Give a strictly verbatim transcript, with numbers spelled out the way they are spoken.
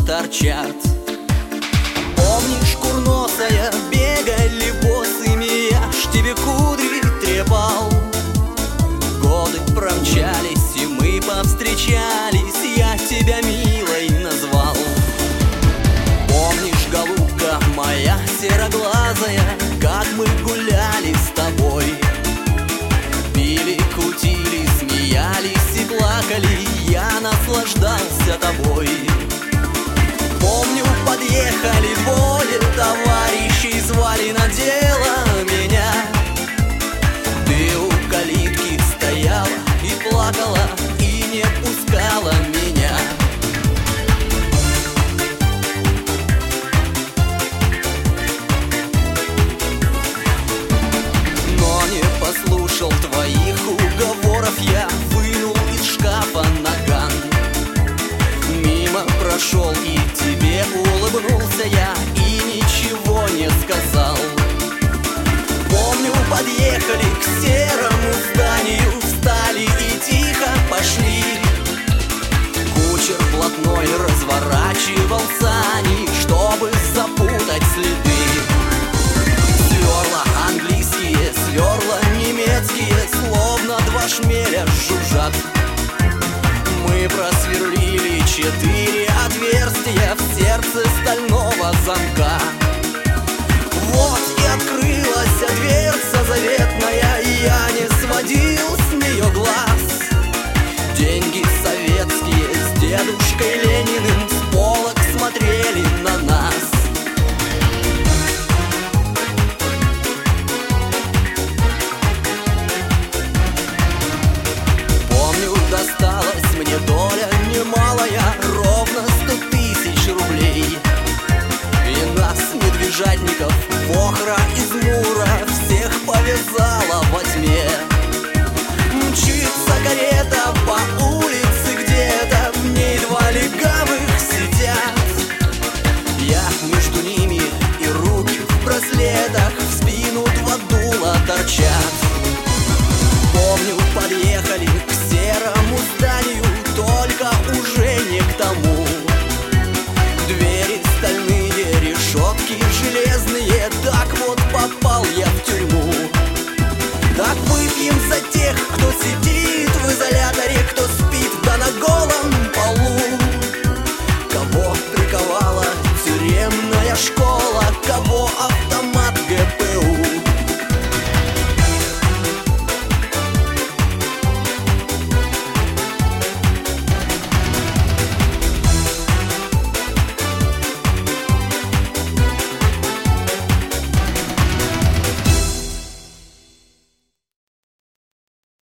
торчат. Помнишь, курносая, бегали босыми, я ж тебе кудри трепал. Годы промчались, и мы повстречались, я тебя милой назвал. Помнишь, голубка моя сероглазая, как мы гуляли с тобой, пили, кутили, смеялись и плакали, я наслаждался тобой. Помню, подъехали двое товарищей, звали на дело меня. Ты у калитки стояла и плакала, и не пускала меня. Но не послушал твоих уговоров, я вынул из шкафа наган. Мимо прошел и тебе улыбнулся я, и ничего не сказал. Помню, подъехали к серому зданию, встали и тихо пошли. Кучер блатной разворачивал сани, чтобы запутать следы. Сверла английские, сверла немецкие, словно два шмеля жужжат. Мы просверлили четыре отверстия в сердце стального замка. Вот и открылась дверца заветная, и я не сводил с нее глаз. Деньги советские с дедушкой Лениным с полок смотрели на нас. Помню, досталась мне доля немалая, ровно сто тысяч рублей. И нас, медвежатников, Вохра из Мура, всех повязала во тьме.